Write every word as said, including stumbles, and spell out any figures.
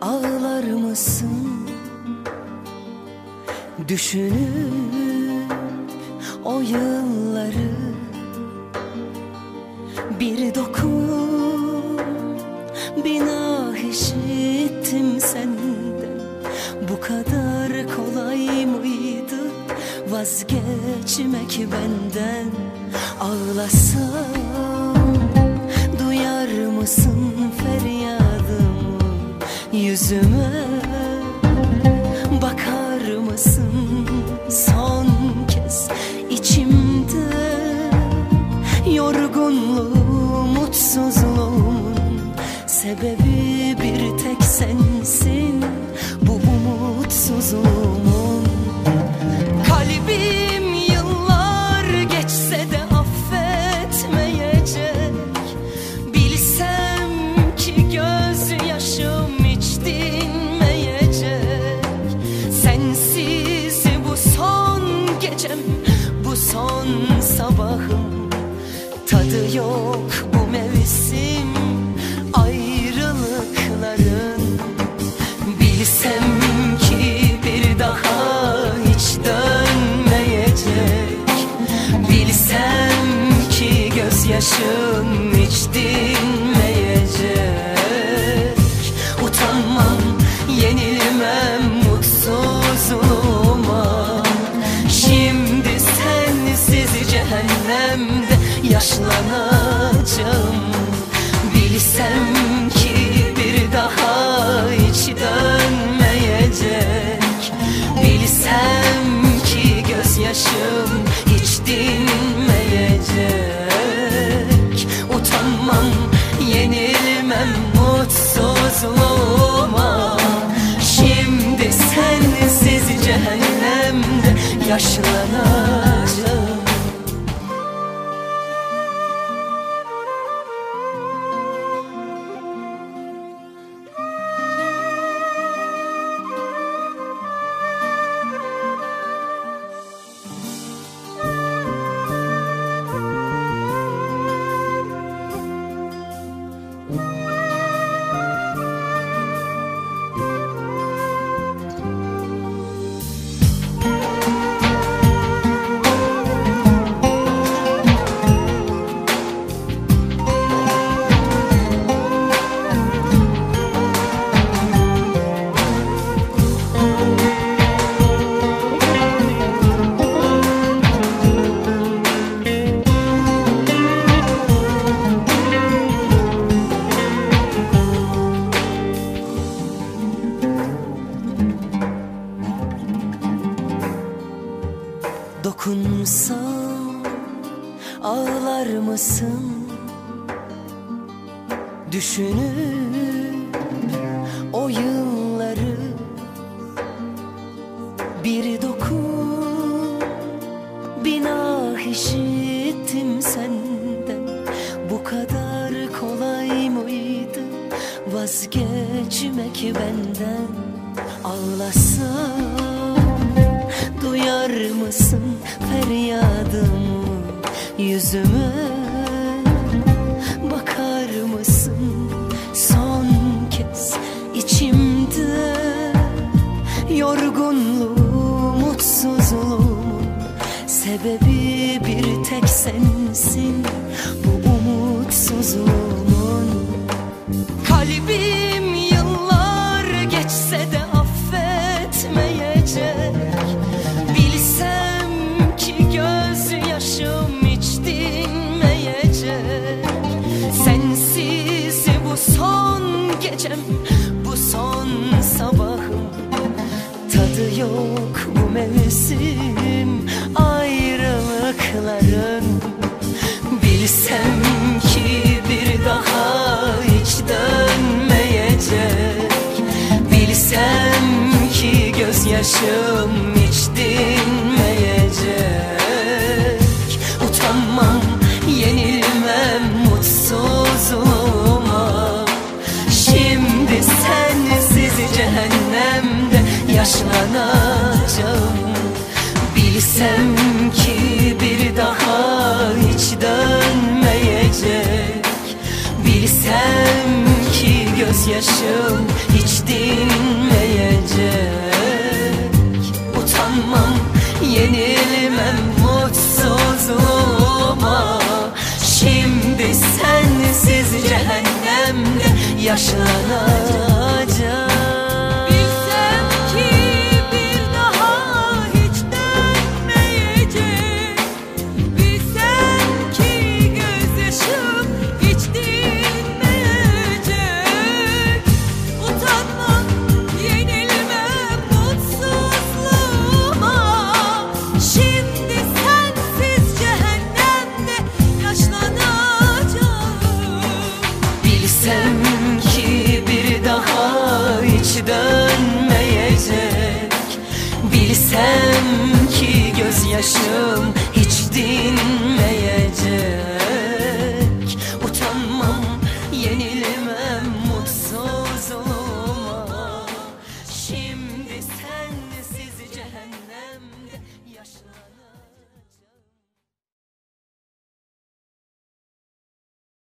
ağlar mısın? Düşünüp o yılları bir dokun, bir nah işittim senden. Bu kadar kolay mıydı vazgeçmek benden? Ağlasam duyar mısın feryadımı? Yüzüme bakar mısın son kez? İçimde yorgunluğum, mutsuzluğumun sebebi bir tek sensin. Bu umutsuzluğumun. Kalbim yıllar geçse de affetmeyecek. Bilsem ki gözyaşım hiç dinmeyecek. Sensiz bu son gecem, bu son sabahım. Tadı yok bu mevsim ayrılıkların. Bilsem ki bir daha hiç dönmeyecek. Bilsem ki gözyaşım hiç dinmeyecek. Utanmam, yenilmem mutsuzluğuma. Şimdi sensiz cehennemde yaşlanacağım. Bilsem ki bir daha hiç dönmeyecek. Bilsem ki gözyaşım hiç dinmeyecek. Utanmam, yenilmem mutsuzluğuma. Şimdi sensiz cehennemde yaşlanacağım. Dokunsam ağlar mısın? Düşünüp o yılları bir dokun, bir nah işittim senden. Bu kadar kolay mıydı vazgeçmek benden? Ağlasam duyar mısın feryadımı? Yüzüme bakar mısın son kez? İçimde yorgunluğum, mutsuzluğumun sebebi bir tek sensin. Bu umutsuzluğumun. Kalbim yıllar geçse de affetmeyecek. Bilsem ki gözyaşım hiç dinmeyecek. Sensiz bu son gecem, bu son sabahım. Tadı yok bu mevsim ayrılıkların. Bilsem ki bir daha hiç dönmeyecek. Bilsem ki gözyaşım hiç dinmeyecek. Utanmam, yenilmem mutsuzluğuma. Şimdi sensiz cehennemde yaşlanacağım. Bilsem ki bir daha hiç dönmeyecek. Bilsem ki göz gözyaşım hiç dinmeyecek. Utanmam, yenilmem mutsuzluğuma. Şimdi sensiz cehennemde yaşlanacağım. Bilsem ki bir daha hiç dönmeyecek. Bilsem ki gözyaşım hiç dinmeyecek. Utanmam, yenilmem mutsuzluğuma. Şimdi sensiz cehennemde yaşlanacağım. Bilsem ki bir daha hiç dönmeyecek. Bilsem ki gözyaşım hiç dinmeyecek.